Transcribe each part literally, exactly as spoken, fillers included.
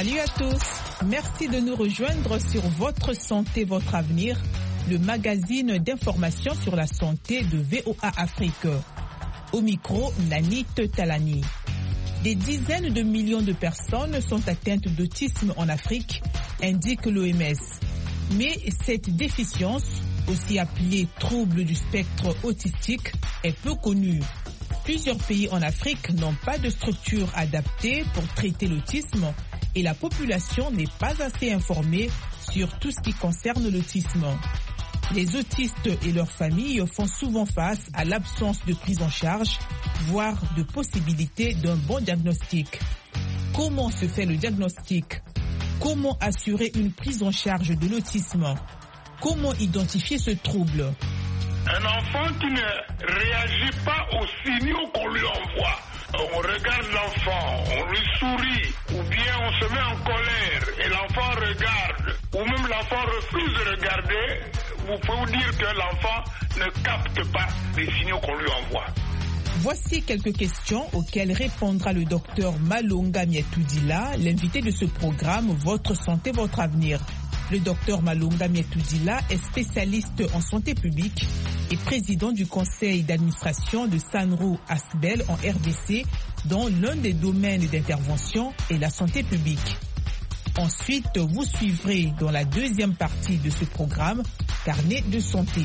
Salut à tous, merci de nous rejoindre sur Votre Santé, Votre Avenir, le magazine d'information sur la santé de V O A Afrique. Au micro, Nanit Talani. Des dizaines de millions de personnes sont atteintes d'autisme en Afrique, indique l'O M S. Mais cette déficience, aussi appelée trouble du spectre autistique, est peu connue. Plusieurs pays en Afrique n'ont pas de structure adaptée pour traiter l'autisme et la population n'est pas assez informée sur tout ce qui concerne l'autisme. Les autistes et leurs familles font souvent face à l'absence de prise en charge, voire de possibilité d'un bon diagnostic. Comment se fait le diagnostic? Comment assurer une prise en charge de l'autisme? Comment identifier ce trouble? Un enfant qui ne réagit pas aux signaux qu'on lui envoie. On regarde l'enfant, on lui sourit, ou bien on se met en colère et l'enfant regarde, ou même l'enfant refuse de regarder, vous pouvez vous dire que l'enfant ne capte pas les signaux qu'on lui envoie. Voici quelques questions auxquelles répondra le docteur Malonga Mietoudila, l'invité de ce programme Votre Santé, Votre Avenir. Le docteur Malonga Mietoudila est spécialiste en santé publique et président du conseil d'administration de Sanro Asbel en R D C, dont l'un des domaines d'intervention est la santé publique. Ensuite, vous suivrez dans la deuxième partie de ce programme, Carnet de santé.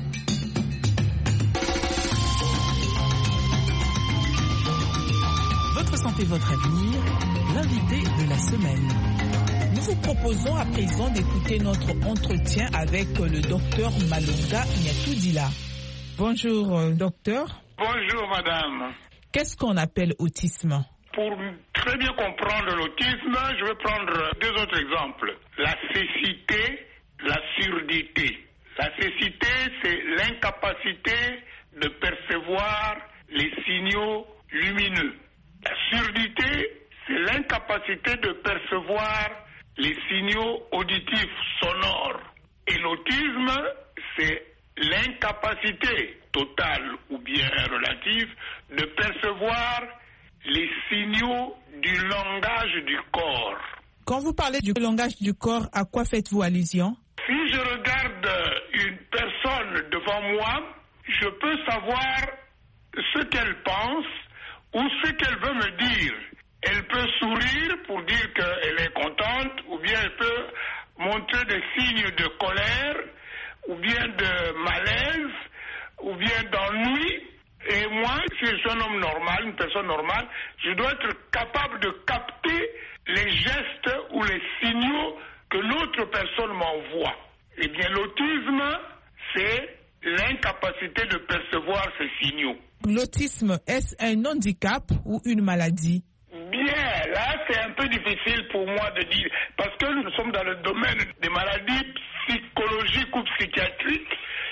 Votre santé, votre avenir, l'invité de la semaine. Nous vous proposons à présent d'écouter notre entretien avec le docteur Malonga Mietoudila. Bonjour, euh, docteur. Bonjour, madame. Qu'est-ce qu'on appelle autisme? Pour très bien comprendre l'autisme, je vais prendre deux autres exemples. La cécité, la surdité. La cécité, c'est l'incapacité de percevoir les signaux lumineux. La surdité, c'est l'incapacité de percevoir les signaux auditifs sonores. Et l'autisme, c'est l'incapacité totale ou bien relative de percevoir les signaux du langage du corps. Quand vous parlez du langage du corps, à quoi faites-vous allusion? Si je regarde une personne devant moi, je peux savoir ce qu'elle pense ou ce qu'elle veut me dire. Elle peut sourire pour dire qu'elle est contente, ou bien elle peut montrer des signes de colère, ou bien de malaise, ou bien d'ennui. Et moi, si je suis un homme normal, une personne normale, je dois être capable de capter les gestes ou les signaux que l'autre personne m'envoie. Eh bien, l'autisme, c'est l'incapacité de percevoir ces signaux. L'autisme, est-ce un handicap ou une maladie? Bien, là, c'est un peu difficile pour moi de dire, parce que nous sommes dans le domaine des maladies psychologiques ou psychiatriques,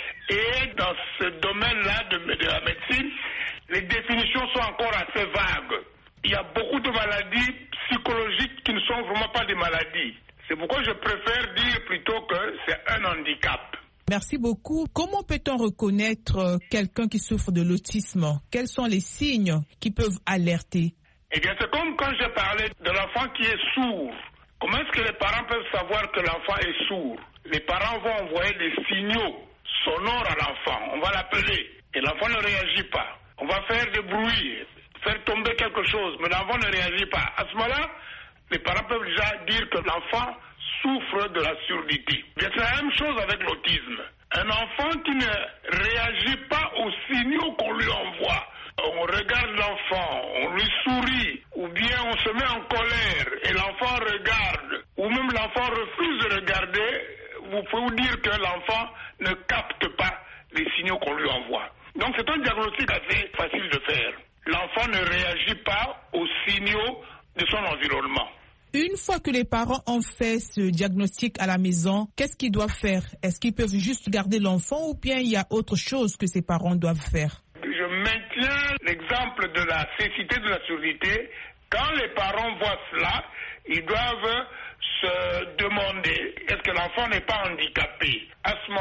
et dans ce domaine-là de, de la médecine, les définitions sont encore assez vagues. Il y a beaucoup de maladies psychologiques qui ne sont vraiment pas des maladies. C'est pourquoi je préfère dire plutôt que c'est un handicap. Merci beaucoup. Comment peut-on reconnaître quelqu'un qui souffre de l'autisme? Quels sont les signes qui peuvent alerter? Eh bien, c'est comme quand j'ai parlé de l'enfant qui est sourd. Comment est-ce que les parents peuvent savoir que l'enfant est sourd? Les parents vont envoyer des signaux sonores à l'enfant. On va l'appeler et l'enfant ne réagit pas. On va faire des bruits, faire tomber quelque chose, mais l'enfant ne réagit pas. À ce moment-là, les parents peuvent déjà dire que l'enfant souffre de la surdité. Bien, c'est la même chose avec l'autisme. Un enfant qui ne réagit pas aux signaux qu'on lui envoie. On regarde l'enfant, on lui sourit, ou bien on se met en colère et l'enfant regarde, ou même l'enfant refuse de regarder, vous pouvez vous dire que l'enfant ne capte pas les signaux qu'on lui envoie. Donc c'est un diagnostic assez facile de faire. L'enfant ne réagit pas aux signaux de son environnement. Une fois que les parents ont fait ce diagnostic à la maison, qu'est-ce qu'ils doivent faire? Est-ce qu'ils peuvent juste garder l'enfant ou bien il y a autre chose que ces parents doivent faire? Je maintiens l'exemple de la cécité, de la surdité. Quand les parents voient cela, ils doivent se demander est-ce que l'enfant n'est pas handicapé. À ce